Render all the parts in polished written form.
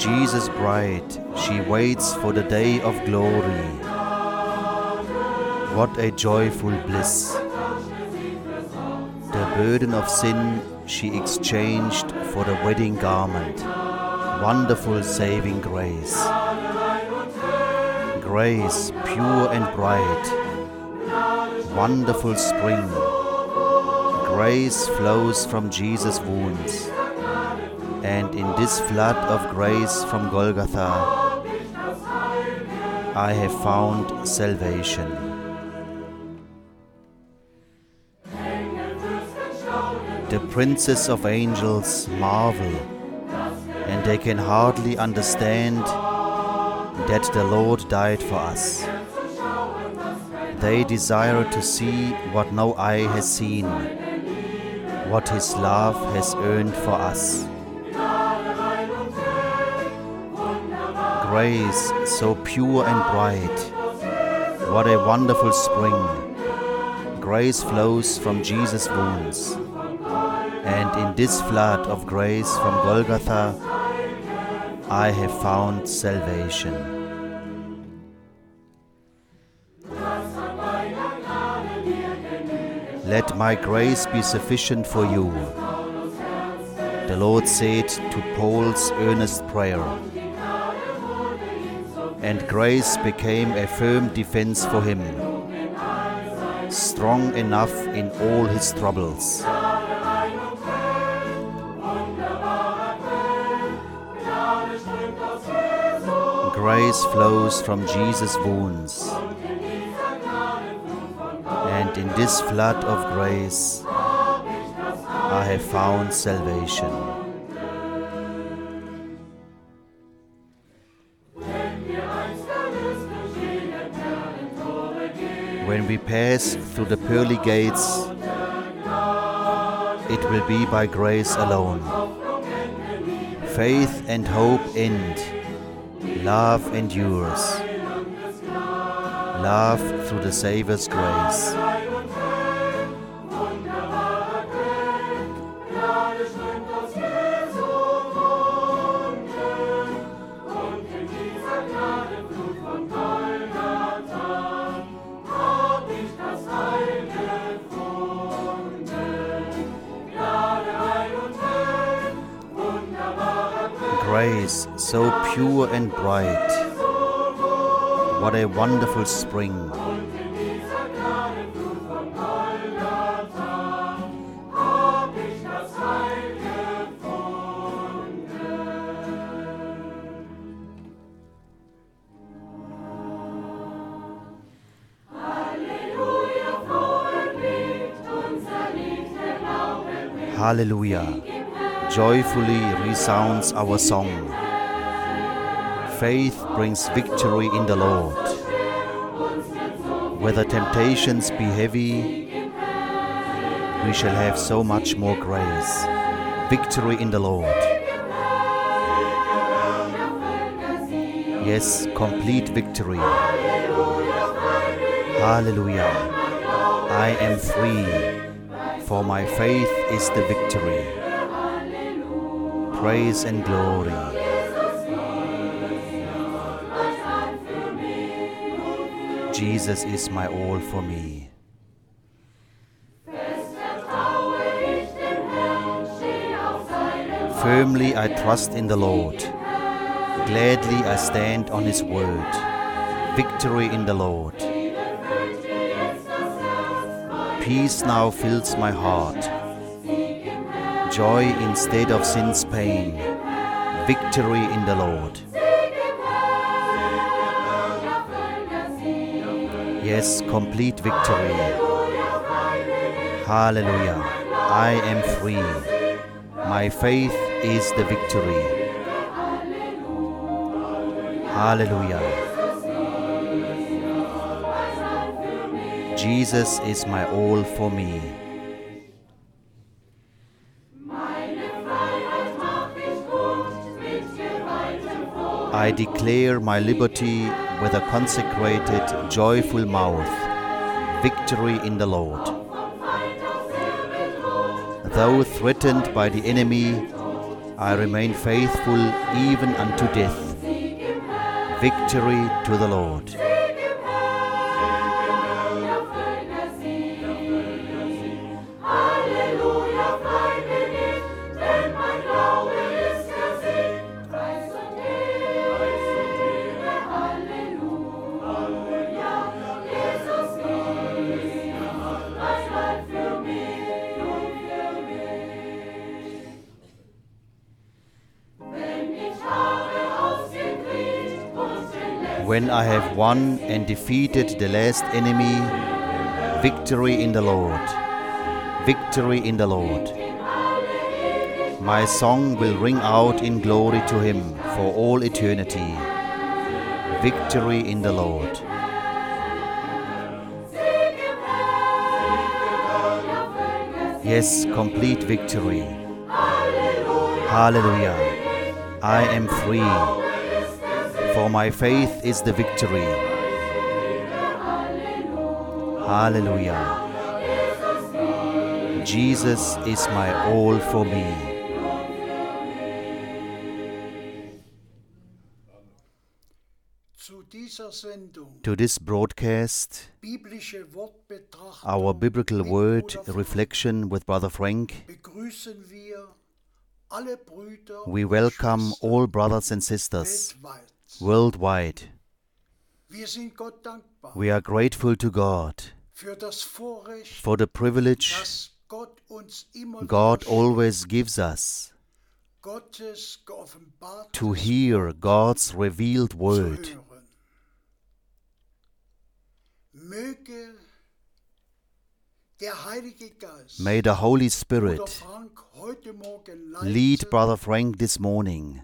Jesus' bride, she waits for the day of glory. What a joyful bliss! The burden of sin she exchanged for the wedding garment. Wonderful saving grace. Grace pure and bright. Wonderful spring. Grace flows from Jesus' wounds. And in this flood of grace from Golgotha, I have found salvation. The princes of angels marvel, and they can hardly understand that the Lord died for us. They desire to see what no eye has seen, what His love has earned for us. Grace so pure and bright, what a wonderful spring. Grace flows from Jesus' wounds. And in this flood of grace from Golgotha, I have found salvation. Let my grace be sufficient for you, the Lord said to Paul's earnest prayer. And grace became a firm defense for him, strong enough in all his troubles. Grace flows from Jesus' wounds, and in this flood of grace I have found salvation. When we pass through the pearly gates, it will be by grace alone. Faith and hope end. Love endures. Love through the Savior's grace. Grace so pure and bright, what a wonderful spring. Hallelujah! Joyfully resounds our song. Faith brings victory in the Lord. Whether temptations be heavy, we shall have so much more grace. Victory in the Lord. Yes, complete victory. Hallelujah. I am free, for my faith is the victory. Praise and glory. Jesus is my all for me. Firmly I trust in the Lord. Gladly I stand on His word. Victory in the Lord. Peace now fills my heart. Joy instead of sin's pain. Victory in the Lord. Yes, complete victory. Hallelujah. I am free. My faith is the victory. Hallelujah. Jesus is my all for me. I declare my liberty with a consecrated, joyful mouth. Victory in the Lord. Though threatened by the enemy, I remain faithful even unto death. Victory to the Lord. When I have won and defeated the last enemy, victory in the Lord, victory in the Lord. My song will ring out in glory to Him for all eternity. Victory in the Lord. Yes, complete victory. Hallelujah. I am free. For my faith is the victory. Hallelujah. Jesus is my all for me. To this broadcast, our biblical word reflection with Brother Frank, we welcome all brothers and sisters worldwide. We are grateful to God for the privilege God always gives us to hear God's revealed word. May the Holy Spirit lead Brother Frank this morning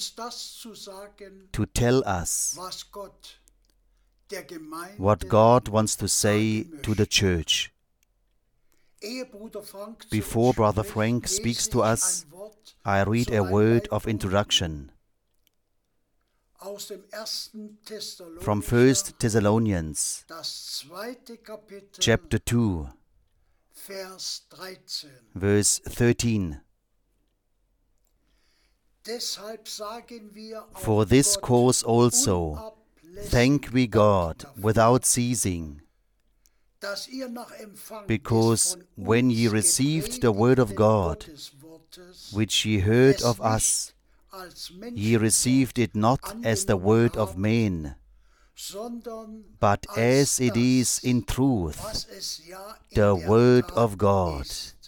to tell us what God wants to say to the church. Before Brother Frank speaks to us, I read a word of introduction from 1 Thessalonians chapter 2, verse 13. For this cause also thank we God without ceasing, because when ye received the word of God, which ye heard of us, ye received it not as the word of men, but as it is in truth, the word of God,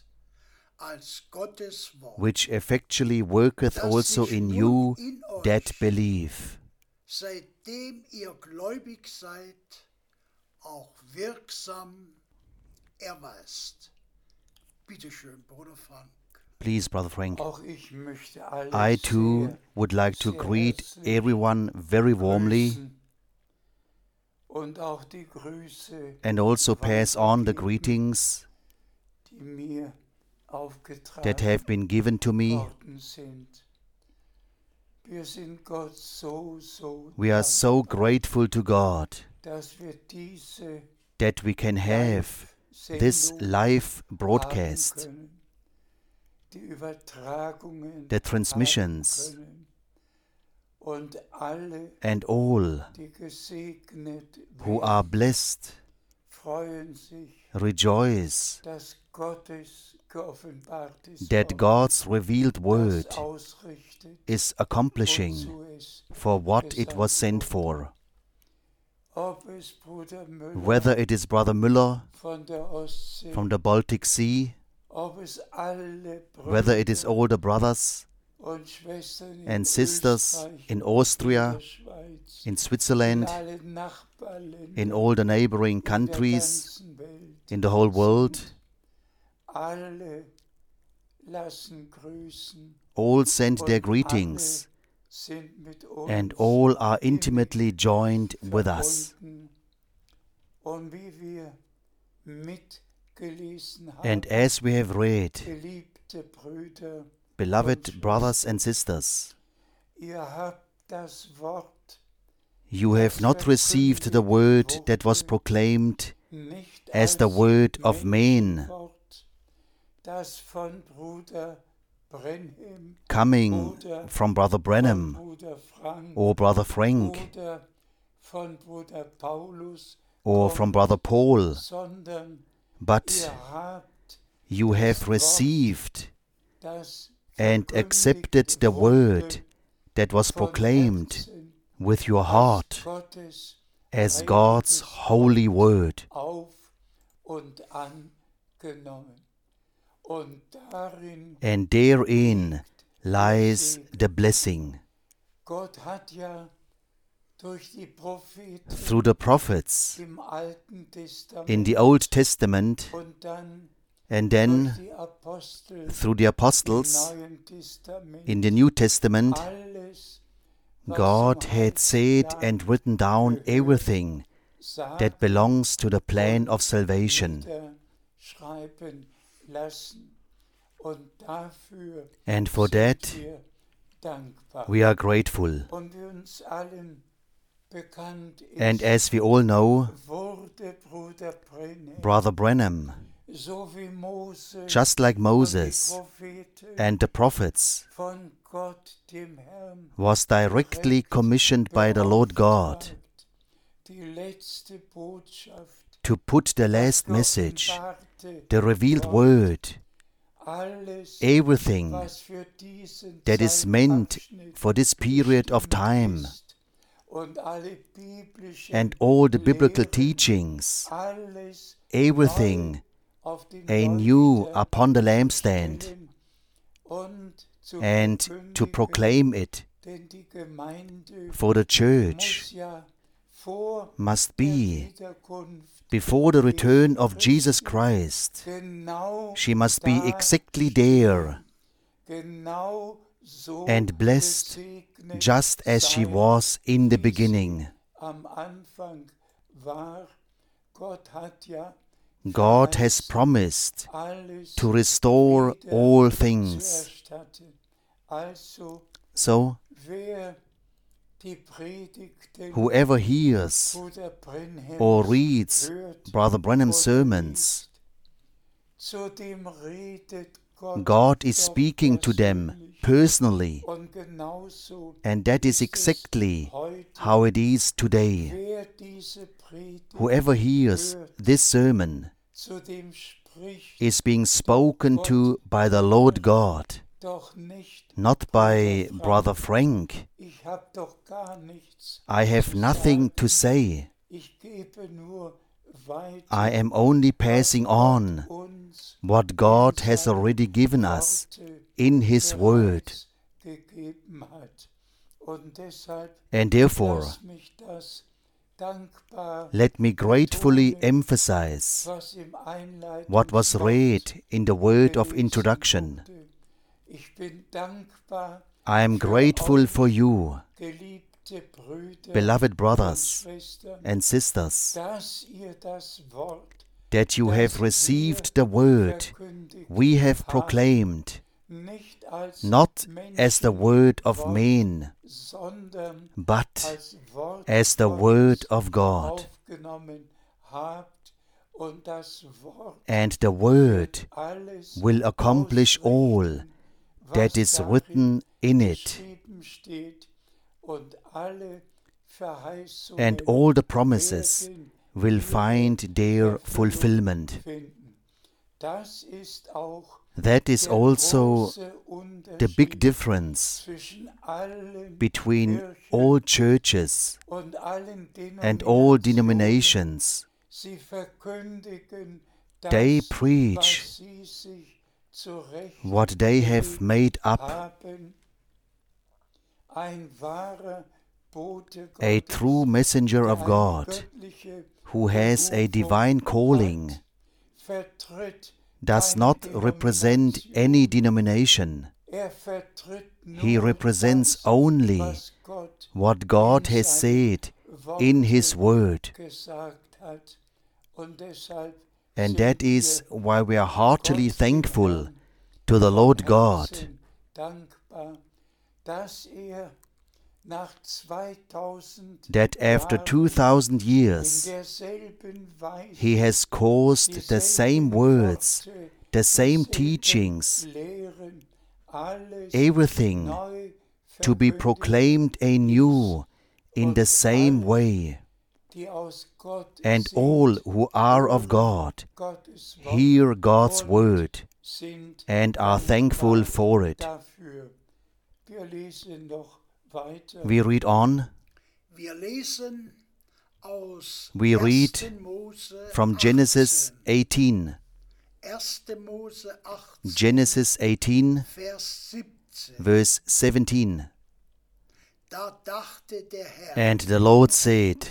which effectually worketh also in you that believe. Seitdem ihr gläubig seid, auch wirksam erweist. Bitte schön, Bruder Frank. Please, Brother Frank. I too would like to greet everyone very warmly and also pass on the greetings that have been given to me. We are so grateful to God that we can have this live broadcast, the transmissions, and all who are blessed rejoice that God's revealed word is accomplishing for what it was sent for. Whether it is Brother Müller from the Baltic Sea, whether it is older brothers and sisters in Austria, in Switzerland, in all the neighboring countries, in the whole world, all send their greetings, and all are intimately joined with us. And as we have read, beloved brothers and sisters, you have not received the word that was proclaimed as the word of men, coming from Brother Branham or Brother Frank or from Brother Paul, but you have received and accepted the word that was proclaimed with your heart as God's holy word. And therein lies the blessing. Through the prophets in the Old Testament and then through the apostles in the New Testament, God had said and written down everything that belongs to the plan of salvation. And for that, we are grateful. And as we all know, Brother Branham, just like Moses and the prophets, was directly commissioned by the Lord God to put the last message, the revealed word, everything that is meant for this period of time, and all the biblical teachings, everything anew upon the lampstand, and to proclaim it. For the church must be, before the return of Jesus Christ, she must be exactly there and blessed just as she was in the beginning. God has promised to restore all things. So, whoever hears or reads Brother Branham's sermons, God is speaking to them personally, and that is exactly how it is today. Whoever hears this sermon is being spoken to by the Lord God, not by Brother Frank. I have nothing to say. I am only passing on what God has already given us in His Word. And therefore, let me gratefully emphasize what was read in the word of introduction. I am grateful for you, beloved brothers and sisters, that you have received the word we have proclaimed, not as the word of men, but as the word of God. And the word will accomplish all that is written in it. And all the promises will find their fulfillment. That is also the big difference between all churches and all denominations. They preach what they have made up. A true messenger of God who has a divine calling does not represent any denomination. He represents only what God has said in His Word. And that is why we are heartily thankful to the Lord God that after 2000 years He has caused the same words, the same teachings everything to be proclaimed anew in the same way. And all who are of God hear God's word and are thankful for it. We read on. We read from Genesis 18. Genesis 18, verse 17. And the Lord said,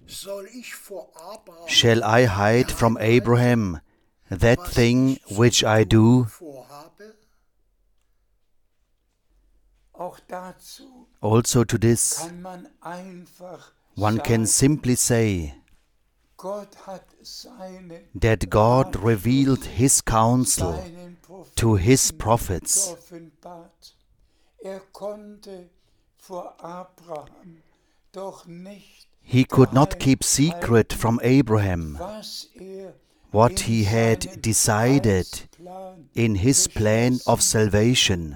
Shall I hide from Abraham that thing which I do? Also to this, one can simply say that God revealed His counsel to His prophets. He could not keep secret from Abraham what he had decided in His plan of salvation.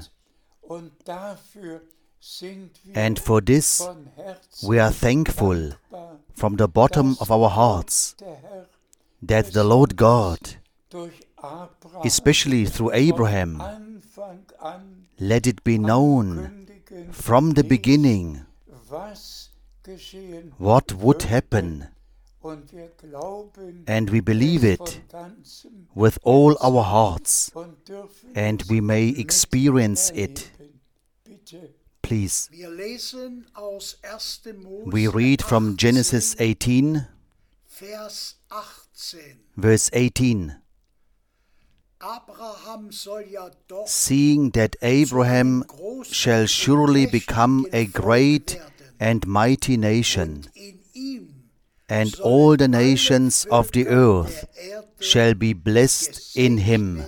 And for this, we are thankful from the bottom of our hearts that the Lord God, especially through Abraham, let it be known from the beginning what would happen. And we believe it with all our hearts, and we may experience it. Please. We read from Genesis 18, verse 18. Seeing that Abraham shall surely become a great and mighty nation, and all the nations of the earth shall be blessed in him.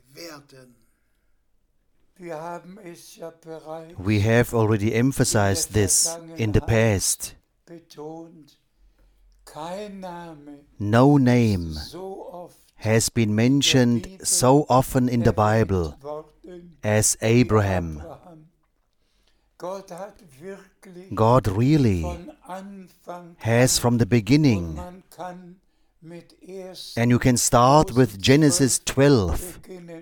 We have already emphasized this in the past. No name has been mentioned so often in the Bible as Abraham. God really has from the beginning, and you can start with Genesis 12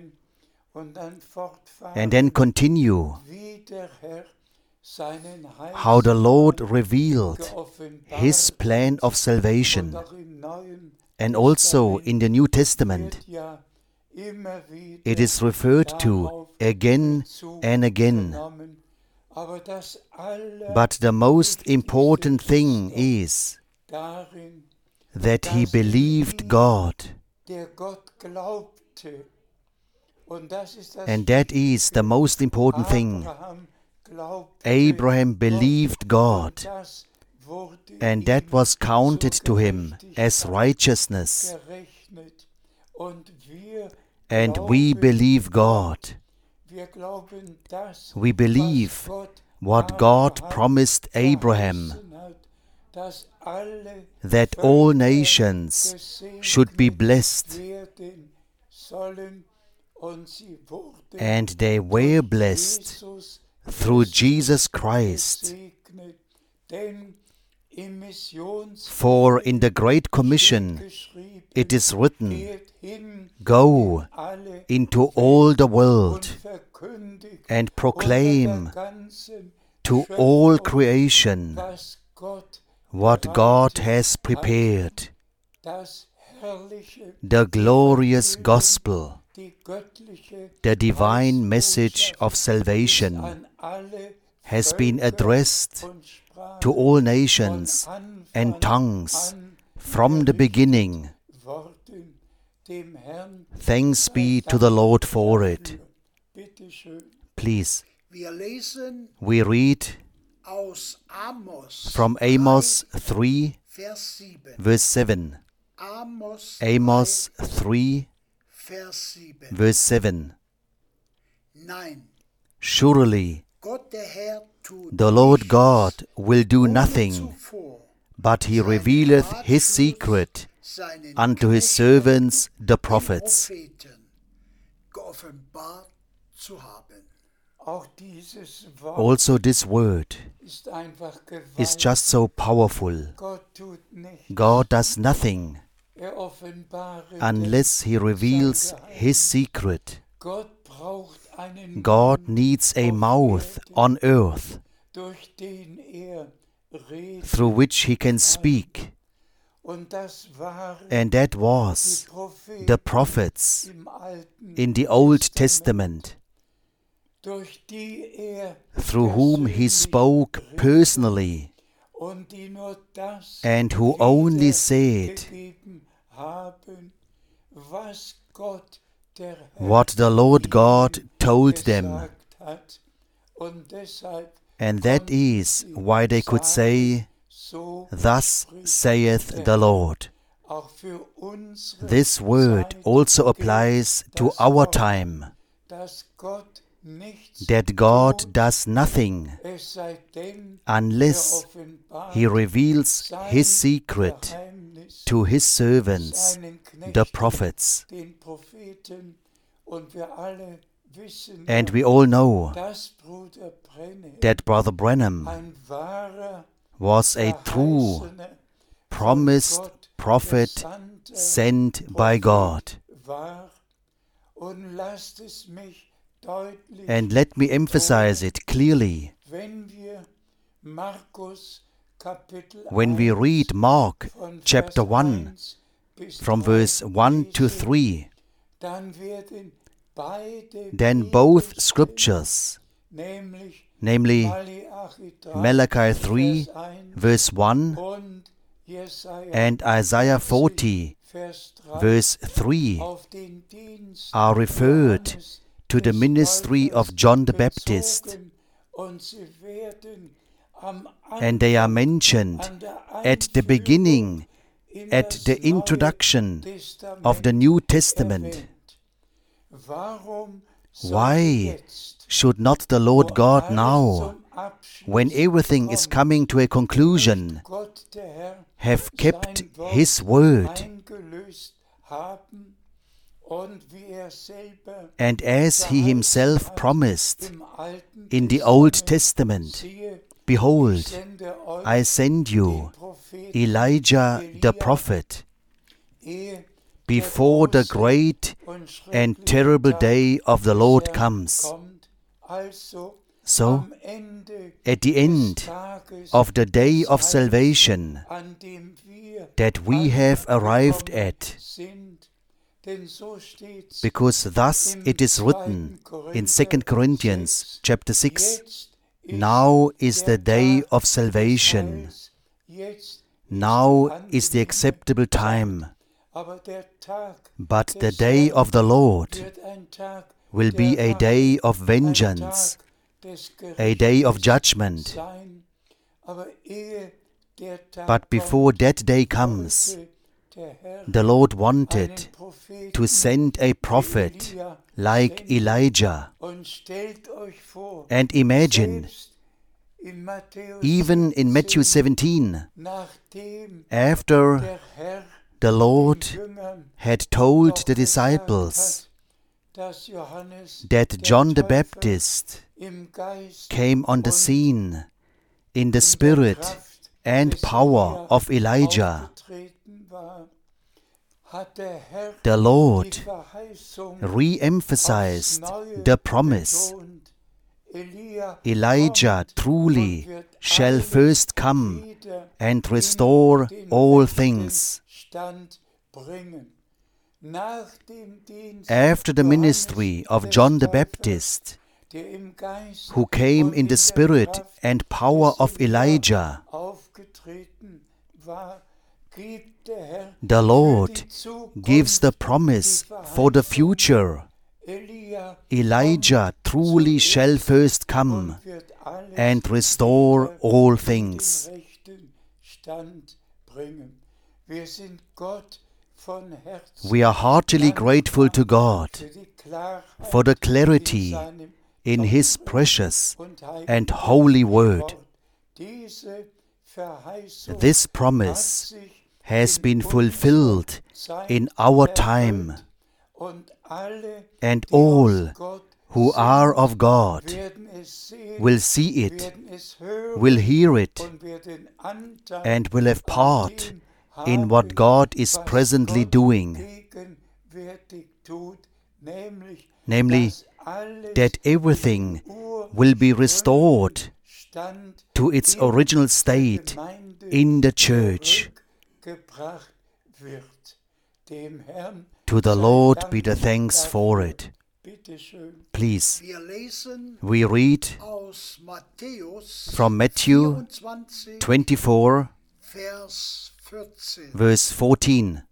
and then continue how the Lord revealed His plan of salvation. And also in the New Testament, it is referred to again and again. But the most important thing is that he believed God. And that is the most important thing. Abraham believed God, and that was counted to him as righteousness. And we believe God. We believe what God promised Abraham, that all nations should be blessed. And they were blessed through Jesus Christ. For in the Great Commission it is written, Go into all the world and proclaim to all creation what God has prepared, the glorious gospel, the divine message of salvation has been addressed to all nations and tongues from the beginning. Thanks be to the Lord for it. Please, we read from Amos 3, verse 7. Amos 3, verse 7. Surely the Lord God will do nothing, but He revealeth His secret unto His servants the prophets. Auch dieses Wort Also this word ist einfach is gewaltig. just so powerful. Gott tut nichts. God does nothing Offenbare unless He reveals sein Geheimnis. His secret. Gott braucht einen God Mund, needs a auf mouth Erde, on earth durch den redet. through which He can speak. Und das waren And that die was Propheten the prophets im Alten in the Old Testament, durch die through whom He spoke personally, und die nur das and who only said wiedergegeben haben, was Gott der Herr what the Lord God told them. gesagt hat. Und deshalb And that is why they could say, so Thus saith the Lord. auch für unsere This word Zeit also applies to gilt, our dass time, dass Gott nichts that God tut, does nothing es sei denn, unless offenbart He reveals sein His secret Geheimnis to His servants, seinen the Knechten, prophets. den Propheten, und wir alle wissen, And we all know dass Bruder Brenner that Brother Branham ein wahrer, was a true, verheißener, promised von Gott prophet gesandter sent by God. war. Und lasst es mich deutlich, And let me emphasize it clearly. wenn wir Markus Kapitel When we 1 read Mark von chapter Vers 1 1 bis from 3 verse 1 to lesen, 3, dann werden beide then both Bibelstellen, scriptures, nämlich namely Malachi 3, Malachi 3 Vers 1 verse 1 und Jesaja and Isaiah 40 Vers 3 verse 3 auf den Dienst are referred Johannes to the des ministry Täufers of John the Baptist, bezogen, und sie werden am and they are Anfang, mentioned an der at the beginning, in at das the Neue introduction Testament of the New Testament. erwähnt. Warum Why sollte jetzt, should not the Lord wo God alles now, zum Abschluss when everything is kommt, coming to a conclusion, nicht Gott, der Herr, have kept sein Wort His word, eingelöst haben und wie er selber and as He Himself promised im Alten in the Old Testament, Testament, siehe, ich Behold, sende euch I send you den Propheten Elijah the Elia, prophet ehe before the der große great und and schreckliche terrible Tag day of the des Lord Herrn comes. kommt. Also So, am Ende at the end des Tages of the day des of Heils, salvation an dem wir that we have arrived angekommen at, sind, denn so steht's because thus im it is 2. written in 2 Corinthians 6, chapter 6, jetzt Now is the der day Tag of des salvation, Heils, jetzt now die is the angenehme acceptable time, Zeit. Aber der Tag but the des day Herrn of the Lord wird ein Tag will der be a Rache, day of ein vengeance, Tag des a day of Gerichtes judgment. sein. Aber ehe der Tag But before kommt, that day comes, wollte der Herr the Lord einen wanted Propheten to send a wie prophet Elia like senden. Elijah. Und stellt euch vor, And imagine, selbst in Matthäus even in Matthew 17, 17, nachdem after der Herr the den Lord Jüngern had told noch the gesagt disciples hat, dass Johannes that der John the Täufer Baptist im Geist came on the und scene in the in der spirit Kraft and des power Elia of Elijah, aufgetreten war, hat der Herr the die Lord Verheißung re-emphasized aufs Neue the promise. betont. Elia Elijah kommt truly und wird shall alles first come wieder and in restore den all rechten things. Stand bringen. Nach dem Dienst After the Johannes ministry of des John the Täufers, Baptist, der im Geist who came und in the der spirit Kraft and power des of Elia Elijah, aufgetreten war, gibt der Herr the für Lord die Zukunft gives the promise die for the Verheißung. future. Elia Elijah kommt truly shall zuerst first come und wird alles and restore wieder all in things. den rechten Stand bringen. Wir sind Gott von Herzen We are heartily dankbar grateful to God für die Klarheit for the in clarity seinem in His Wort precious und heiligen and holy word. Wort. Diese Verheißung This hat promise sich has in been unserer fulfilled Zeit in our time, erfüllt. Und alle, and die aus all Gott who are of God werden es sehen, will see it, werden es hören will hear it, und werden Anteil and will have an part dem in haben, what God is was presently Gott doing, gegenwärtig tut, namely, dass alles that everything will be restored Stand to its in original der state Gemeinde in the church. zurückgebracht wird. Dem Herrn To the sei Lord Dank be the thanks for dafür. it. Bitte schön. Please, Wir lesen we read aus Matthäus from Matthew 24, 24, Vers 14. verse 14.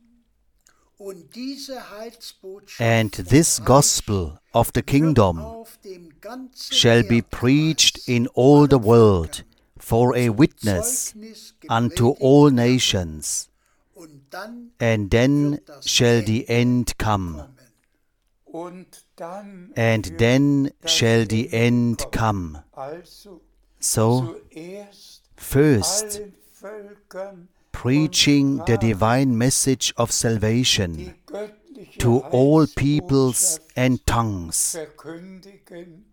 Und diese Heilsbotschaft And vom this Reich gospel of the wird kingdom auf dem ganzen shall be Erdkreis preached in zu all the allen world Völkern for a zum witness Zeugnis unto gepredigt all werden. nations, Und dann and then wird das shall the Ende end come. kommen. Und dann And wird then das shall the Ende end kommen. come. Also So, zuerst first, allen Völkern preaching und the Sprachen divine message of salvation die göttliche to all peoples Heilsbotschaft and tongues. verkündigen.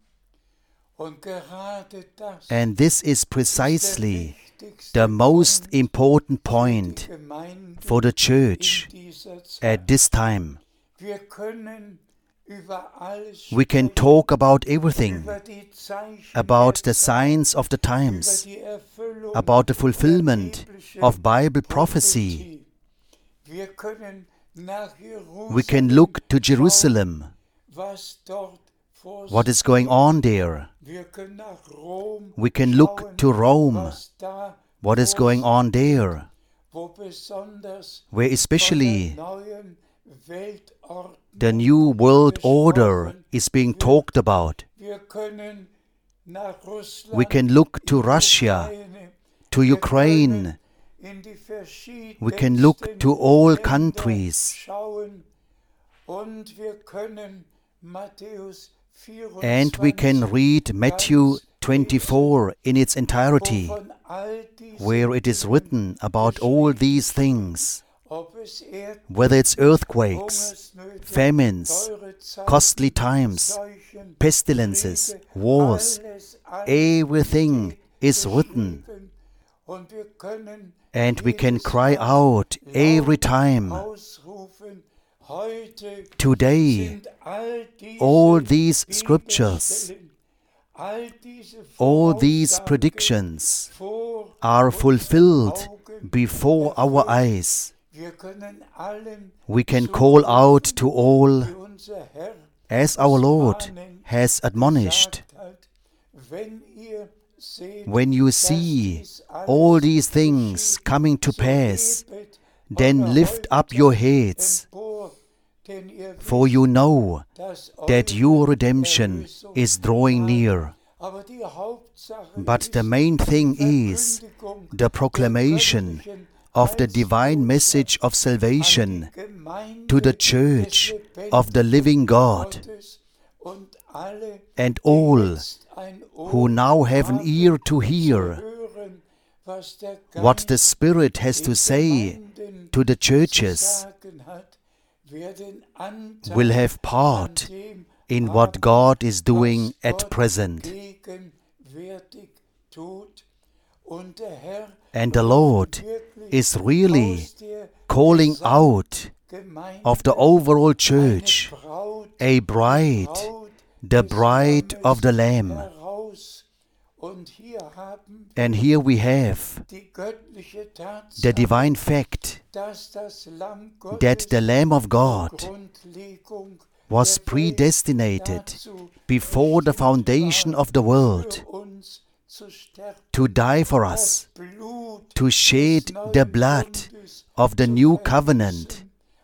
Und gerade das And this is ist precisely der wichtigste the most Punkt important für die point Gemeinde for the church in dieser Zeit. at this time. Wir können über alles We can sprechen, talk about everything, über die Zeichen about der the Zeit, signs of the über times, die Erfüllung about the der fulfillment biblischen of Bible prophecy. Prophetie. Wir können nach We can look to Jerusalem Jerusalem, schauen, was dort vor what sich is going geht. on there. Wir können nach Rom We can look schauen, to Rome, was da what is vor going sich on geht, there, wo besonders where von especially der neuen Weltordnung the new world order gesprochen is being wird. talked about. Wir können nach Russland, We can look to in die Russia, Ukraine, to wir Ukraine. können in die We can look verschiedensten to all Länder countries, schauen und wir können Matthäus 24 and we can read Matthew ganz 24 in its entirety, wovon all diese where it is Dinge written about all geschrieben these sind. things, Ob es whether it's earthquakes, Hungersnöte, famines, teure Zeiten, costly times, Seuchen, pestilences, Kriege, wars, alles everything steht is written, geschrieben. Und wir können and we can jedes cry Mal out every laut time, ausrufen, heute today, sind all these scriptures, Bibelstellen, all diese all these Voraussagen predictions vor are unseren fulfilled Augen before our erfüllt. eyes. Wir können allen We can call out to all, wie unser Herr as our Lord mahnend has admonished. gesagt hat, wenn ihr seht, When you dass see dies alles all these things geschieht, coming to so pass, hebet then eure lift up Häupter your heads, empor, denn ihr for wisst, you know dass that eure your redemption Erlösung is drawing nahe. near. Aber die Hauptsache But the ist main thing die is Verkündigung the der proclamation göttlichen of the divine Heilsbotschaft message of an salvation die Gemeinde to the des church of the lebendigen living God, Gottes und alle, and die all jetzt ein who Ohr now have an haben, ear to zu hear hören, was der what the Geist Spirit has den to say Gemeinden to the zu churches, sagen hat, werden Anteil will have part an dem in what haben, God is doing was at Gott present. gegenwärtig tut. Und der Herr And the ruft Lord wirklich is really aus der calling out Gemeinde of the overall eine church Braut, a die bride, Braut the des bride Lammes of the Lamb. heraus. Und hier haben And here we have die göttliche the Tatsache, divine fact dass das Lamm Gottes that the Lamb of God zur Grundlegung was der Welt predestinated dazu before the bestimmt foundation war, of the world für uns zu sterben, to die for das us, Blut to des shed neuen the blood Bundes of the zu new vergießen, covenant,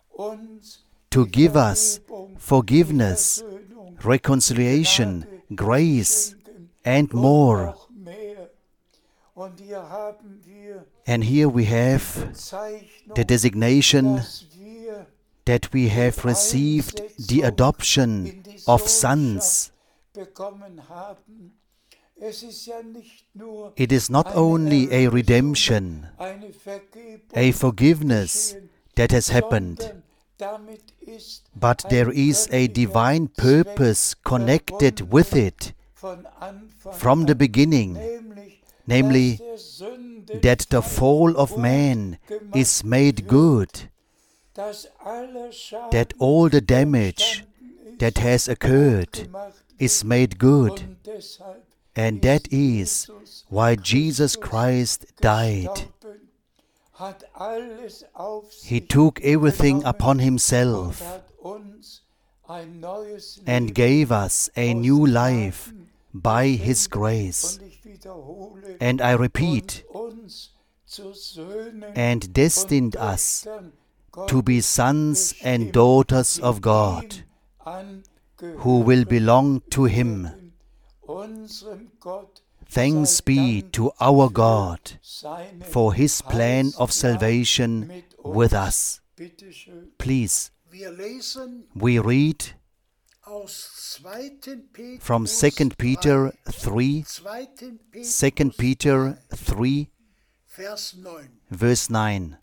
uns to die give us Vergebung, forgiveness, die Versöhnung, reconciliation, Gnade grace, schenken and und more. noch mehr. Und hier haben wir And here we have Bezeichnung, the designation dass wir that we have received the adoption in die of Sohnschaft sons. bekommen haben. Es ist ja nicht nur It is not eine only a Erlösung, redemption, eine Vergebung a forgiveness geschehen, that has happened, sondern damit ist but there is a divine purpose connected with it von Anfang from the an, beginning, namely dass der Sündenfall that the fall of man is made good, dass aller Schaden that all the damage entstanden that ist, has occurred gemacht is made good, und deshalb and that ist is why Jesus Christus Christ died. gestorben, hat alles auf He sich took everything genommen upon und himself hat uns ein neues and Leben gave us a new aus life Gnaden by His geschenkt. grace. Und ich wiederhole, And I repeat, und uns zu Söhnen and destined und us Töchtern to be Gottes sons and bestimmt, daughters die of God, ihm angehören who will belong to Him. werden. Unserem Gott Thanks sei be Dank to our für God seinen for His plan of Heilsplan salvation mit with uns. us. Bitte schön. Please, Wir lesen we read aus 2. Petrus from 2 Peter 3, 2. 2 Peter 3, Vers 9. verse 9.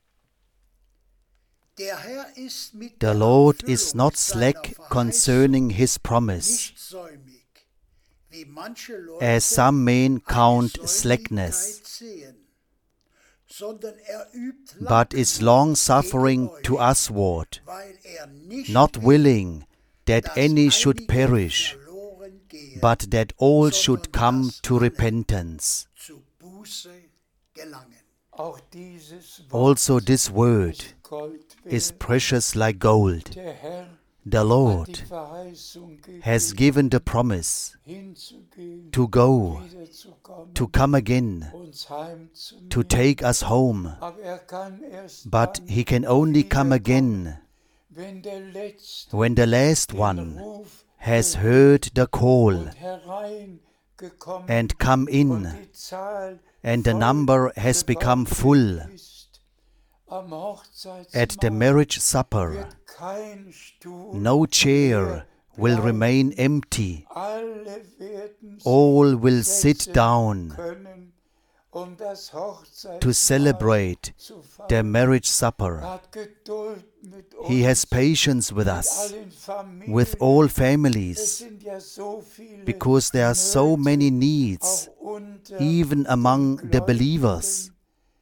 Der Herr ist mit The der Lord Erfüllung is not seiner slack Verheißung concerning His promise, nicht säumig, wie manche Leute as some men eine count Säumigkeit slackness, sehen, sondern übt but is long-suffering to usward, weil nicht not will, willing that dass any should einige perish, verloren gehen, but that all sondern should come dass to alle repentance. zu Buße gelangen. Auch dieses Wort Also this word ist Gold is wert. precious like gold. Der Herr The hat die Lord Verheißung has gegeben, given the promise hinzugehen, to go, wiederzukommen, to come again, uns heimzunehmen. to take us home, Aber kann erst but dann He can only come wiederkommen, again wenn der Letzte when the last den one Ruf has gehört heard the call und hereingekommen and come und in, die Zahl and the voll number has become geworden full. ist. Am At the Hochzeitsmahl marriage supper, wird kein Stuhl no chair leer will bleiben. remain empty. Alle werden All sich will sit setzen down können, um das Hochzeitsmahl to celebrate zu the feiern. marriage supper. Hat Geduld mit uns, He has patience with mit us, allen Familien. with all Es families, sind ja so viele because there are so Nöte, many needs, auch unter even among den the Gläubigen. believers.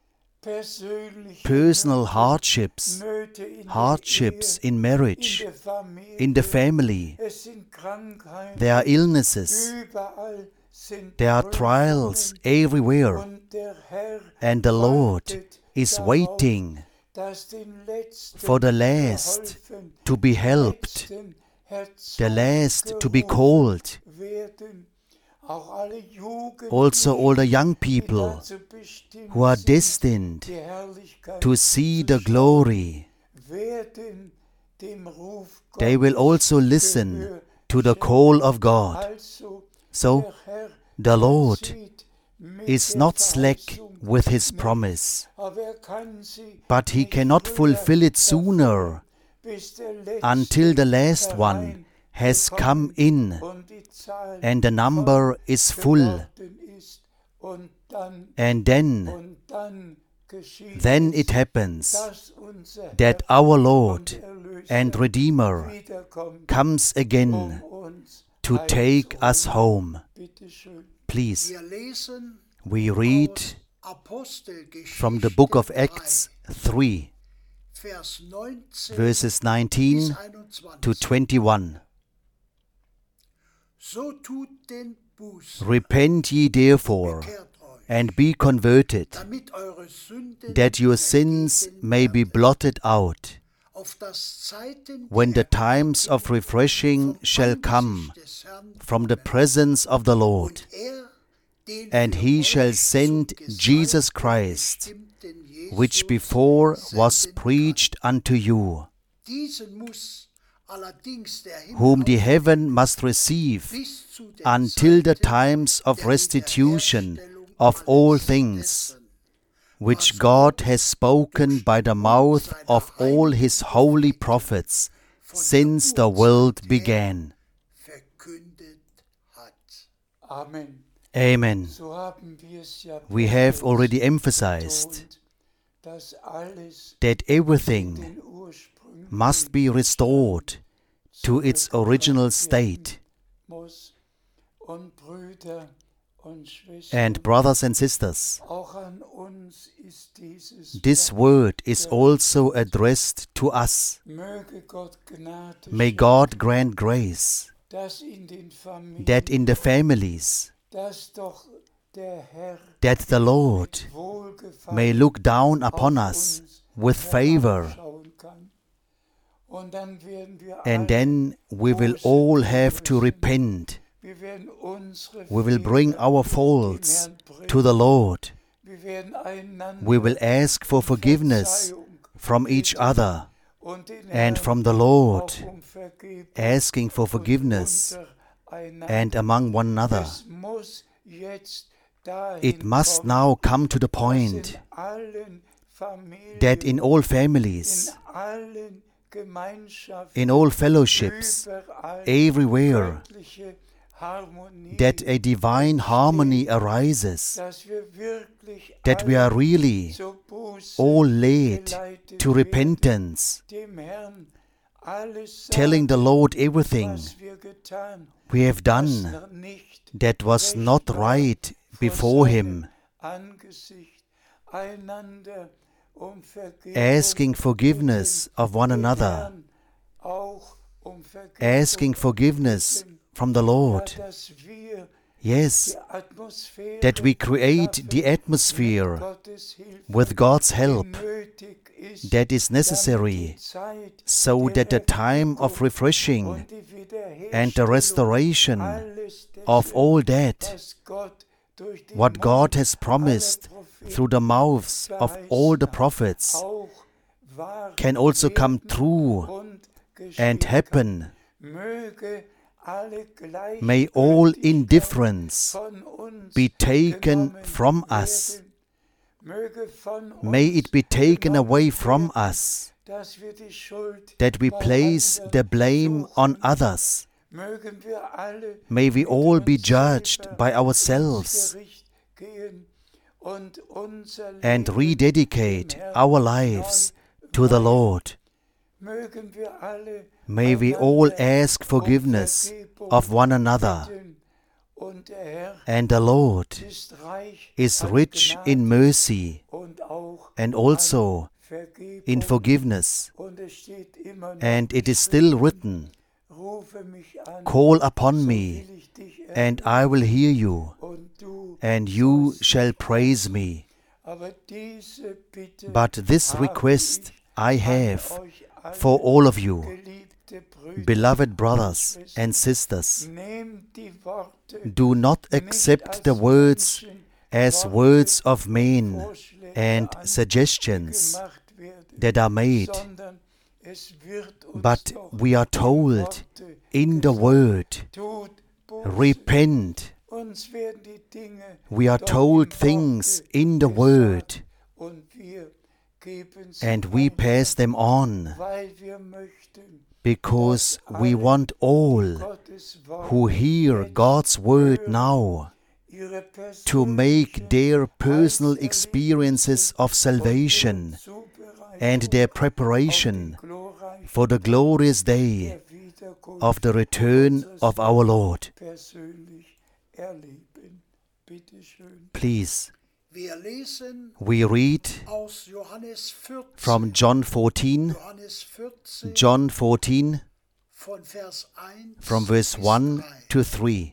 Persönliche Personal Nöte, hardships, Nöte in der hardships Ehe, in marriage, in der Familie. in the family. Es sind Krankheiten, There are illnesses, überall sind there are Prüfungen. trials everywhere, Und der Herr and the Lord wartet is darauf, waiting dass den Letzten for the last geholfen, to be helped, Letzten the last to be herzugerufen called. werden. Auch alle Jugendlichen, Also all the young die people dazu bestimmt who are sind, destined die Herrlichkeit to see zu the glory, werden dem Ruf they will Gottes also listen Gehör to the schenken. call of God. Also, So der Herr the Lord sieht mit is der not slack Verheißung with His nicht, promise, aber kann sie but He nicht cannot früher fulfill it erfüllen, sooner bis der Letzte until the last one has come in und die Zahl and the number is full. geworden ist. Und And dann geschieht then es, it happens dass unser that Herr our und Lord Erlöser and Redeemer wiederkommt, comes again uns to take us heimzuholen. home. Bitte schön. Please, Wir lesen we read aus Apostelgeschichte from the book of 3, Acts 3, Vers 19 verses bis 19 to 21. 21. So tut den Buß, Repent ye therefore, bekehrt euch, and be converted, damit eure Sünden that your sins vergeben may be werden, blotted out, auf das Zeiten when the der times of refreshing vom shall Angesicht come des Herrn from the kommen. presence of the Lord, Und den and für He euch shall send zugesalbten, Jesus Christ, bestimmten Jesus which before was senden kann. preached unto you, Diesen muss allerdings der Himmel whom the aufnehmen, heaven must receive bis zu den until the Zeiten times of der restitution Wiederherstellung of all alles things, dessen, which God has spoken by the mouth of all His holy prophets since the world began. verkündet hat. Amen. Amen. So haben wir es ja We have already betont, emphasized dass alles that everything den Ursprüngen must be restored to its original state. muss. Und Brüder und Schwestern, And brothers and sisters, auch an uns ist dieses this word is also addressed to us. Möge Gott Gnade May God grant grace dass in den Familien, that in the families, dass doch der Herr that the Lord Wohlgefallen may look down upon auf us uns with favor, herabschauen kann. Und dann werden wir and alle then we will all have to repent. Wir werden unsere We will bring Fehler our dem faults Herrn bringen. to the Lord. Wir werden einander We will ask for forgiveness Verzeihung from each bitten other und den and Herrn from the Lord, auch um Vergebung asking for und forgiveness untereinander. and among one another. Es muss jetzt dahin It must kommen, now come to the dass point in allen Familien, that in all in families, allen Gemeinschaften, in all fellowships, überall everywhere, göttliche Harmonie, that a divine harmony arises, dass wir wirklich that we are alle really zur Buße all led geleitet to werden, repentance, dem Herrn alles telling the sagen, Lord everything was wir getan, we have was done noch nicht that was not recht war right vor before seinem Him, Angesicht, einander um Vergebung asking forgiveness of one den another, Herrn auch um Vergebung asking forgiveness bitten, from the ja, Lord. dass wir Yes, die Atmosphäre that we create schaffen, the mit atmosphere Gottes Hilfe, with God's die help nötig ist, that is damit necessary, die Zeit so der that the time of Erquickung refreshing und die and the Wiederherstellung restoration alles of dessen, all that, was Gott durch den what God Mund has promised aller Propheten through the mouths of all the verheißen hat, prophets, auch wahr can also come werden true und geschehen and kann. happen. Möge alle May all Gleichgültigkeit indifference von uns be taken genommen from us. werden. Möge von May uns it be taken genommen away from werden, us, dass wir die Schuld that we bei place anderen the blame on suchen. others. Mögen wir alle May we mit all be uns judged selber by ins ourselves Gericht gehen und unser and Leben rededicate dem Herrn our lives to the neu Lord. Mögen wir alle May we all einander ask forgiveness Vergebung of one another. bitten. Und der Herr And the Lord ist reich is an rich in Gnade mercy und auch and also an Vergebung. in forgiveness. Und es steht immer noch And it is still written, Rufe mich an, call upon so me, will ich dich and erhören, I will hear you, und du and you sollst shall mich praise preisen. me. Aber diese Bitte But this habe request I ich an have euch alle, for all of you, geliebte Brüder beloved und brothers Schwestern. and sisters. Nehmt die Worte Do not nicht accept als the words Menschen as Worte words of und men Vorschläge and an, die suggestions gemacht werden, that are made, sondern es wird uns but doch we are in told Worte in the gesagt. word, Tut Buße. repent. Uns werden die Dinge We are doch told im things Worte in the gesagt, word, und wir geben sie and we pass them on, weil wir möchten, because we want all Gottes Wort who hear jetzt God's word hören, now ihre to make persönlichen their personal Heilserlebnisse experiences of und salvation ihre Zubereitung and their auf preparation den glorreichen for the glorious der day Wiederkunft of the return unseres of our Lord. persönlich erleben. Bitte schön. Please, Wir lesen we read aus Johannes 14, from John 14, Johannes 14 John 14, von Vers 1 from verse bis 1 3. to 3.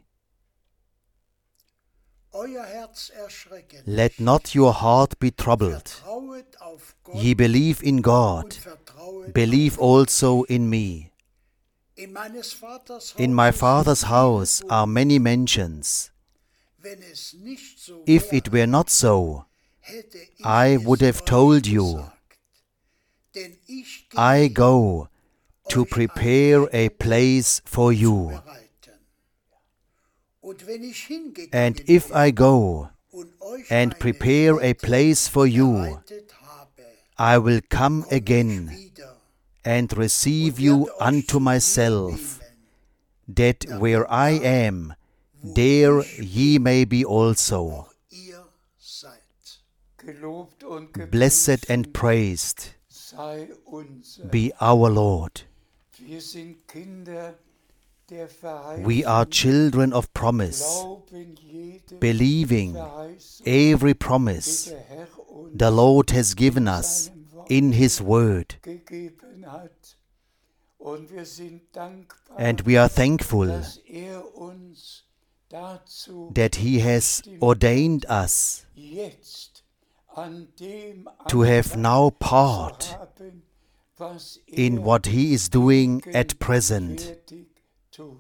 Euer Herz erschrecken Let nicht. not your heart be troubled. Vertrauet auf Gott Ye believe in und God, vertrauet believe auf also in me. in meines Vaters In my Hause Father's sind house viele are Wohnungen. many mansions. Wenn es nicht so If wäre, it were not so, hätte ich I es would have euch told you. gesagt. Denn ich I gehe, go to euch prepare eine a place for you. bereiten. Und wenn ich hingegangen And if I go und euch and eine prepare a Stätte place for you, bereitet habe, I will come komme ich again wieder and receive und you werde euch unto zu mir myself, nehmen, that where I am, there ye may be also. auch ihr seid. Gelobt und Blessed and gepriesen praised sei unser. be our Lord. Wir sind Kinder der We are Verheißung, children of promise, glauben jedem believing Verheißung, every die promise der Herr uns the Lord has given us in His Word. gegeben hat. Und wir sind dankbar, And we are thankful dass uns dazu that He has ordained us jetzt an dem to have now part zu haben, was in what He is doing at present. gegenwärtig tut.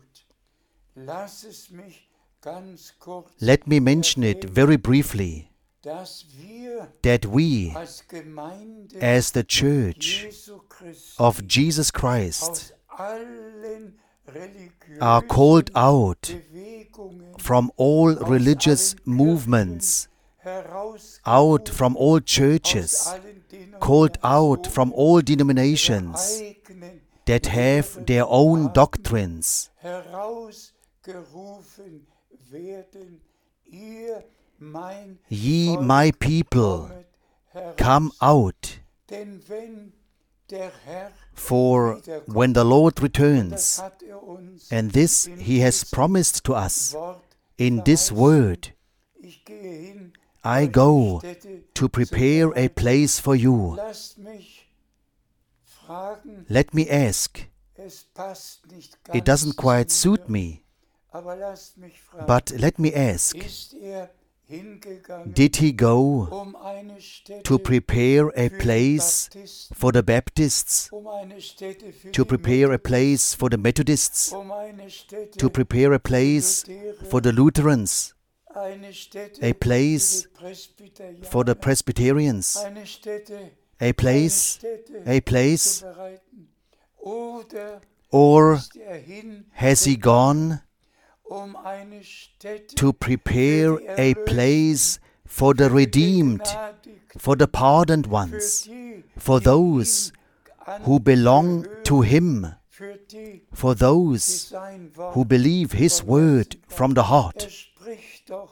Lass es mich ganz kurz Let me mention it erwähnen, very briefly, dass wir that we, als Gemeinde as the Church Jesu Christi of Jesus Christ, aus allen religiösen are called out Bewegungen, from all aus religious allen movements, herausgerufen, out from all aus churches, allen called out from Denominationen, all ihre denominations eigenen that have their own doctrines, herausgerufen werden. Ihr, mein ye Volk, my people, kommet heraus. come out, Denn wenn der Herr for wiederkommt, when the Lord das returns, hat uns and this in He has diesem promised to us Wort in this verheißen. word, Ich gehe hin, I euch go Städte to zu prepare a bereiten. place for you. Lasst mich fragen, Let me ask, es passt nicht it ganz doesn't quite zu suit mir, me, aber lasst mich fragen, but let me ask, ist hingegangen, did He go eine Stätte to prepare a für die place Baptisten, for the Baptists, eine Stätte für to die prepare a Methodisten, place for the Methodists, eine Stätte to prepare a für place Lutherer, for the Lutherans, eine Stätte a place für die Presbyterianer, for the Presbyterians, eine Stätte, a place, a place, zu bereiten. Oder or ist hin, has He gone eine Stätte to prepare a place for the redeemed, for the pardoned ones, for those who belong to Him, for those who believe His word from the heart? spricht doch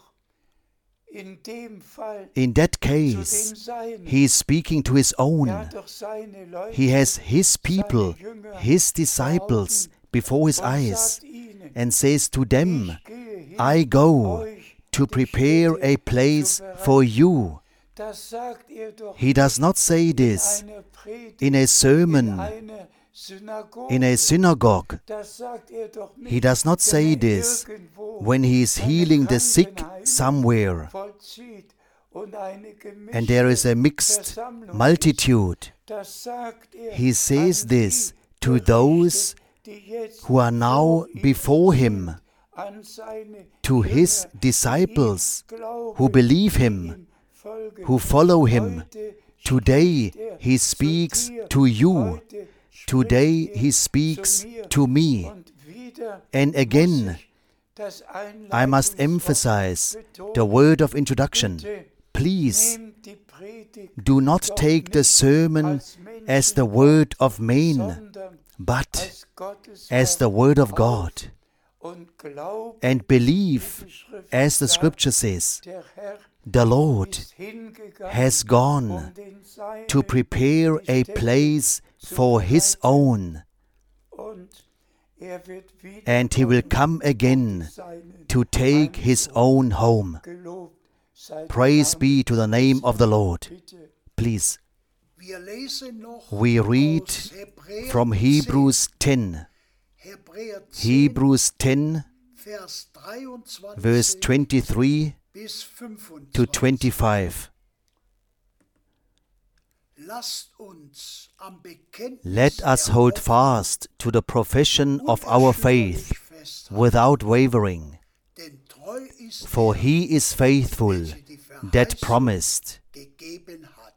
in dem Fall In that zu case, den Seinen. He is speaking to His own. hat doch seine Leute He has His people, His disciples before His und eyes, sagt ihnen, and says to them, ich gehe hin, I go euch to die prepare Stätte a place zu bereiten. for you. Das sagt doch He does not say in this einer Predigt, in a in sermon, einer Synagoge. in a synagogue. Das sagt doch nicht, He does not say wenn this irgendwo when He is seine healing the sick Krankenheilung somewhere, vollzieht und eine and there is a gemischte mixed Versammlung multitude. ist. Das sagt He says an this die to those die jetzt who are now vor ihm before sind, Him, an seine to His Jünger, disciples die ihm glauben, who believe die Him, ihm folgen. who follow Him. Heute Today spricht He zu speaks dir, to you. heute Today spricht He er speaks zu mir. to me. Und wieder And again, muss ich das I must Einleitungswort emphasize betonen. the word of introduction. Bitte Please nehmt die Predigt do not doch take the nicht sermon als as the Menschenwort, word of man, sondern but als Gottes as the Wort word of auf God, und glaubt, and believe, wie die Schrift as the sagt, scripture says, der Herr the Lord ist hingegangen, has gone den Seinen to prepare die a Stätte place zu for His bereiten. own, Und wird and He will come again to take His own home. Praise be to the name of the Lord. Please, Wir lesen noch we read aus Hebräer from 10, Hebrews 10, Hebräer 10, Hebrews 10, Vers 23 verse 23 bis 25. to 25. Lasst uns am Bekenntnis Let us der hold Hoffnung fast to the profession of our faith unerschütterlich festhalten, without wavering, denn treu ist for er, He is faithful welcher die that Verheißung promised. gegeben hat.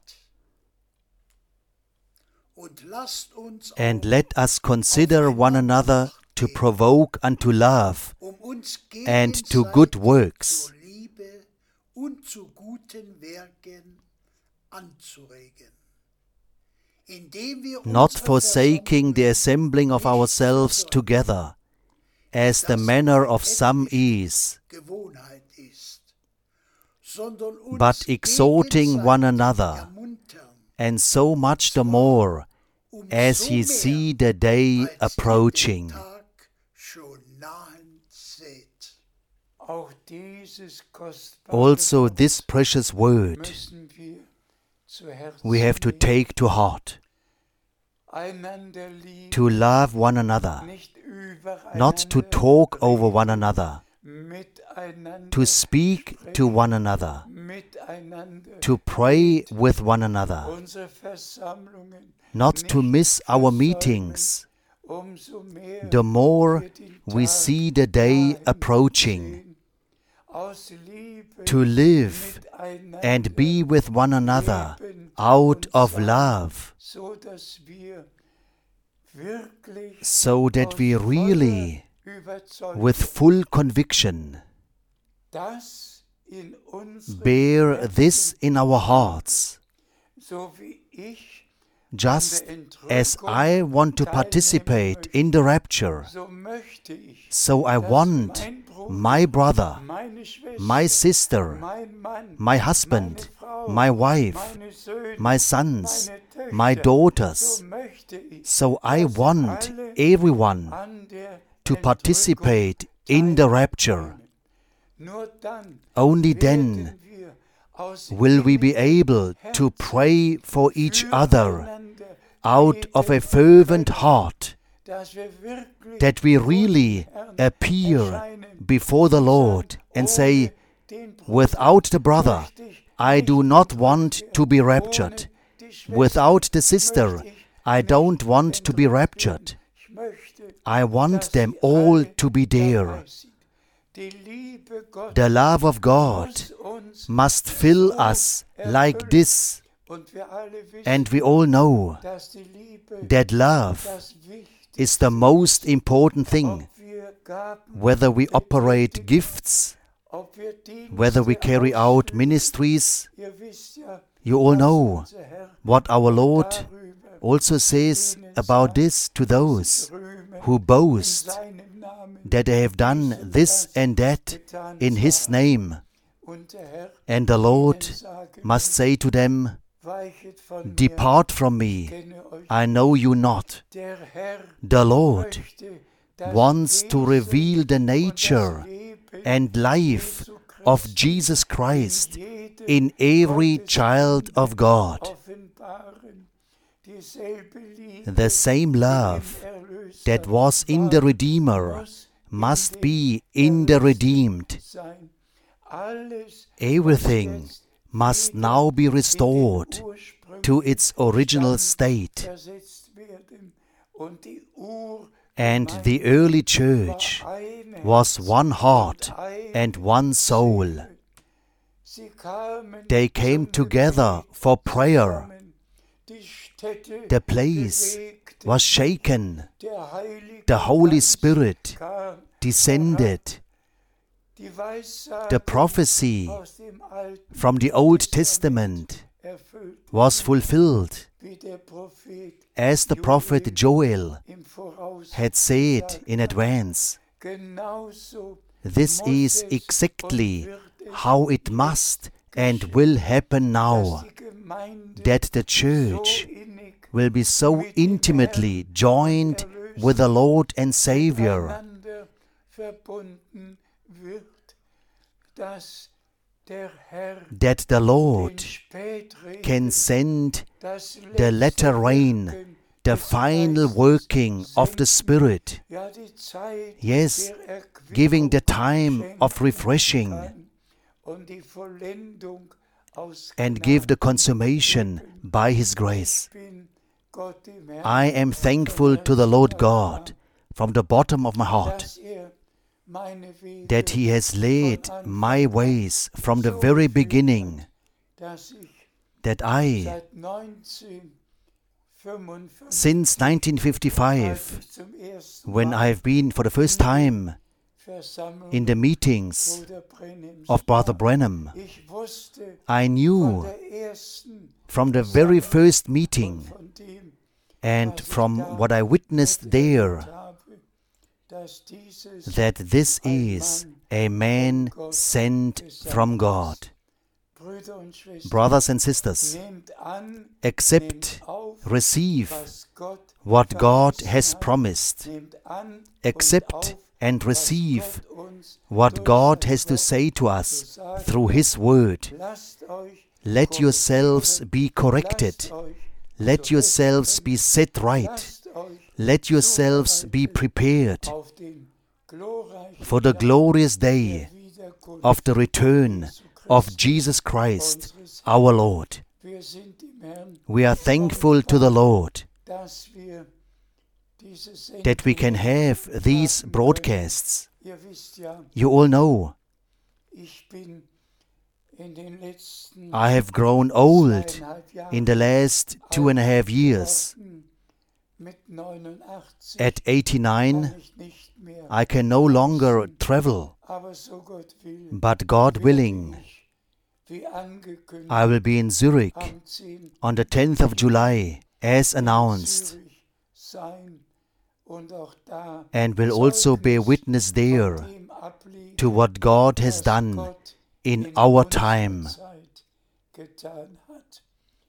Und lasst uns And auch let us consider one another to provoke unto love uns and to good gegenseitig works, zur Liebe und zu guten Werken anzuregen, indem wir not unsere forsaking the Versammlungen assembling of nicht ourselves versäumen, together, as the das manner bei of some etlichen is, Gewohnheit ist, sondern uns but exhorting one gegenseitig another, ermuntern, and so much the more as ye umso see mehr, the day als ihr approaching. den Tag schon nahen seht. Auch dieses kostbare Also Wort this precious word müssen wir zu Herzen we have to nehmen. take to heart, Einander lieben, to love one another, nicht übereinander not to talk over reden, one another, miteinander to speak to sprechen, one another, miteinander to pray with one another, unsere Versammlungen not to nicht miss our versäumen. meetings. Umso mehr The more wir den we Tag see the day nahen approaching, sehen, aus Liebe to live miteinander and be with one another leben out und of sein, love, so dass wir wirklich so that we aus really, voller Überzeugung with full conviction, das in unseren bear Herzen, this in our hearts, so wie ich just as I want to participate in the rapture, so möchte ich, so I dass want mein Bruder, my brother, meine Schwester, my sister, mein Mann, my husband, meine Frau, my wife, meine Söhne, my sons, meine Töchter, my daughters, so möchte ich, so I dass want alle everyone an der to Entrückung participate in the rapture. teilnehmen. Nur dann Only then werden wir aus will we be innigem able to Herzen pray for each other füreinander out of a beten fervent können, heart, dass wir wirklich that we vor dem really Herrn appear erscheinen before the und Lord sagen, and say, ohne den Bruder without the brother, möchte ich I nicht do not entrückt want werden. to be Ohne raptured. die Schwester Without the sister, möchte ich I nicht don't want to be entrückt raptured. werden. Ich möchte, I want dass them sie all alle to be dabei there. sind. Die Liebe Gottes The love of God muss uns must fill so us like erfüllen. this, Und wir alle wissen, and we all know dass die Liebe that love das Wichtigste is the most important thing. ob wir Gaben Whether we operate betätigen, gifts, ob wir Dienste whether we carry out ausführen. ministries, Ihr wisst ja, you all was know unser Herr what our Lord darüber also says about this to those rühmen, who in boast seinem Namen that they have done this and that getan in zu His haben. name. Und der Herr And the Lord ihnen sagen must say to them, weichet von Depart from mir, me, ich kenne euch. I know you not. Der Herr The Lord möchte das wants to Wesen reveal the und das nature Leben and life Jesu of Christi Jesus Christ in jedem in every Gottes child Kind of God. offenbaren. Dieselbe Liebe, The same die love im Erlöser that was in the war, Redeemer muss must in be dem in the Erlöser redeemed. sein. Alles, Everything was jetzt must wieder now be in den restored to ursprünglichen its original Stand state. versetzt werden. Und die And Urgemeinde the early church war ein was Herz one heart und eine and one soul. Seele. Sie kamen They came zum together Gebet for prayer. zusammen. Die Stätte The place bewegte was sich. shaken. Der Heilige The Holy Geist Spirit kam descended. Die Weissagung The prophecy aus dem Alten from the Old Testament erfüllt, was fulfilled, wie der Prophet as the prophet Joel im Voraus had said gesagt in hat. advance. Genauso This muss is es exactly und wird es how it must and will happen now, dass die Gemeinde that the so church innig will be so intimately joined with the Lord and Savior, miteinander verbunden wird, dass der Herr that the den Lord Spätregen, can send das the letzte latter rain, Wirken the des final Geistes working of the senden. Spirit, Ja, die Zeit yes, der Erquickung giving the time of schenken refreshing kann und die Vollendung aus and give the Gnaden consummation geben. by His grace. Ich bin Gott im Herrn I am thankful to the Lord God from the bottom of my heart dass meine Wege that He has led von Anfang my an ways from the so very geführt beginning, hat, dass ich that I, seit 1955, since als 1955, ich zum ersten when Mal I have been for the first time Versammlung in the meetings Bruder Brenhams of Brother war, Branham, ich wusste I von knew der ersten from the very first und meeting von dem, and was ich from da what I witnessed there habe, dass dieses that this is a man sent from God. Brüder und Schwestern, Brothers and sisters, nehmt an, accept, nehmt auf, receive was Gott what God verheißen has hat. promised. Nehmt an und Accept auf, and was receive Gott uns what durch God sein has to Wort say to zu us sagen through His hat. Word. Lasst euch Let yourselves korrigieren, be corrected. lasst euch Let yourselves be set right. lasst euch Let yourselves be zubereiten prepared auf den glorreichen for the Tag glorious der day Wiederkunft of the return Jesu of Christi, Jesus Christ, unseres our Herrn. Lord. Wir sind dem Herrn We are thankful to the Lord dass wir diese that we can Sendungen have these haben broadcasts. können. Ihr wisst ja, You all know ich bin in den letzten I have grown old 2,5 Jahren in the last 2.5 years. geworden. Mit 89 At 89, kann ich nicht mehr, I can no longer travel, aber so Gott will, but God werde willing, ich, wie angekündigt, I will be in Zurich am 10. on the 10th of July, as in announced, Zürich sein und auch da and will also bear Zeugnis witness von there dem ablegen, to what God has was done Gott in in our unserer time. Zeit getan hat.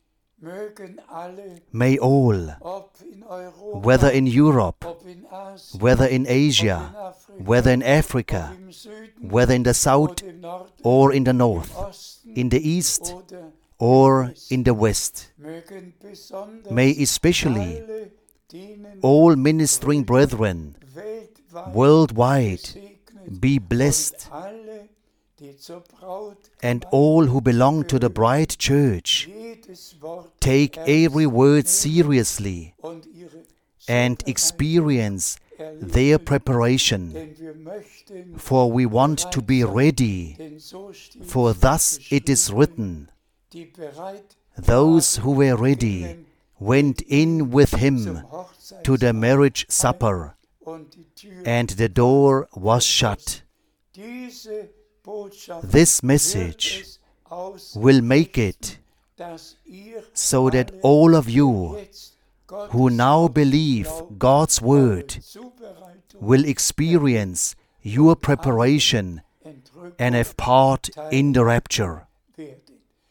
Mögen alle, May all, ob in Europa, whether in Europe, ob in Asien, whether in ob in Asia, Afrika, whether in ob Africa, im Süden whether in the south oder im Norden, or in the im north, Osten in the east oder or im Westen. in the west, Mögen besonders may especially alle dienenden all ministering brethren weltweit worldwide gesegnet be und blessed, alle, die zur Braut and all who belong to the bride church jedes Wort take every ernst word nehmen seriously und ihre and Vorbereitung experience erleben, their preparation, denn wir möchten, for we want to be ready, denn so steht for thus it is geschrieben, written, die bereit those who were ready gingen went in with zum him to the Hochzeitsmahl marriage supper, und die Tür and the door was shut. Diese Botschaft This wird message es ausrichten, will make it dass ihr so that alle, all of die you jetzt Gottes who now Wort believe glauben, God's eure word Zubereitung, will experience your preparation Entrückung and have part in the rapture. werden.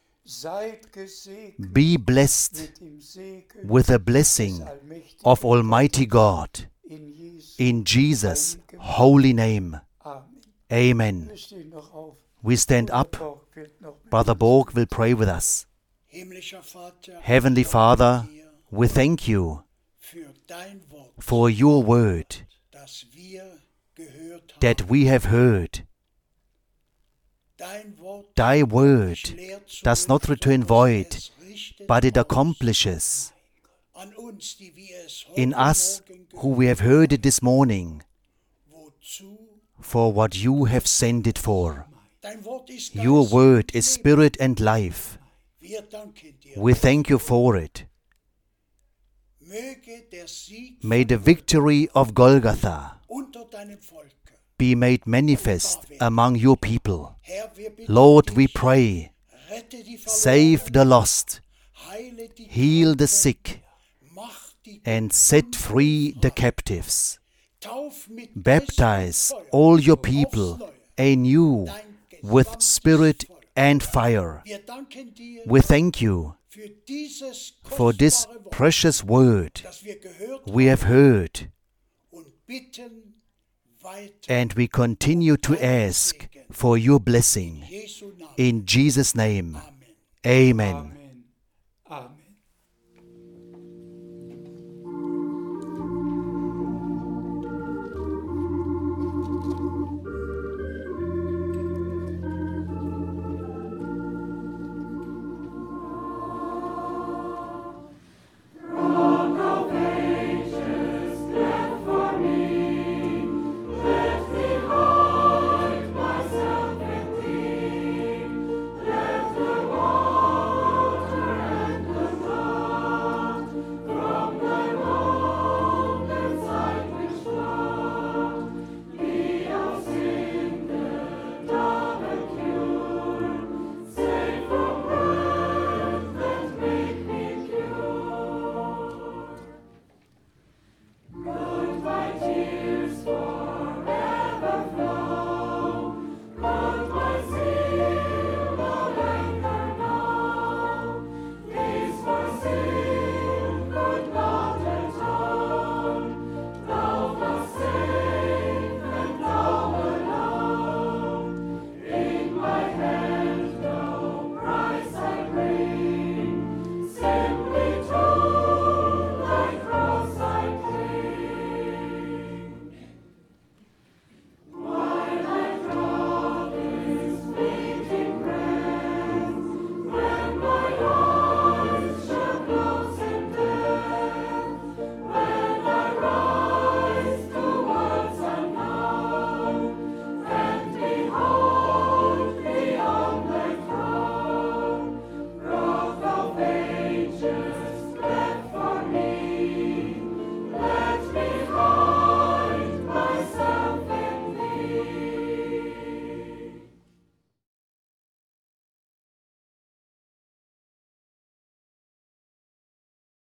Seid gesegnet Be blessed mit dem Segen with the des blessing allmächtigen of Almighty God in Jesu in Jesus' heiligem holy name. Amen. Amen. Wir stehen noch auf. We stand Bruder up. Borg wird noch mit Brother uns Borg will pray with us. Himmlischer Vater, Heavenly Father, dir we thank you für dein Wort, for your word das wir gehört haben. that we have heard. Dein Wort Thy word leer does zurück, not return sondern void, es richtet but it aus accomplishes an uns, die wir es heute in us Morgen who we have heard it this morning, wozu for what you have sent it for. dein Wort ist Your Geist word und is Leben. spirit and life. Wir danken dir. We thank you for it. Möge der Sieg May the victory of Golgotha unter deinem Volk. be made manifest among your people. Herr, wir bitten Lord, we dich, pray, rette die save Verlorenen, the lost, heile die heal the Kranken, sick, mach die and set free the captives. Tauf mit Baptize Geist und Feuer all your aufs people Neue. anew Dein with gesamtes spirit Volk. and fire. Wir danken dir We thank you für dieses for this kostbare Wort, precious word das wir gehört we have heard, und bitten weiter and we continue to ask for your blessing. Jesu Namen. In Jesus' name, Amen. amen.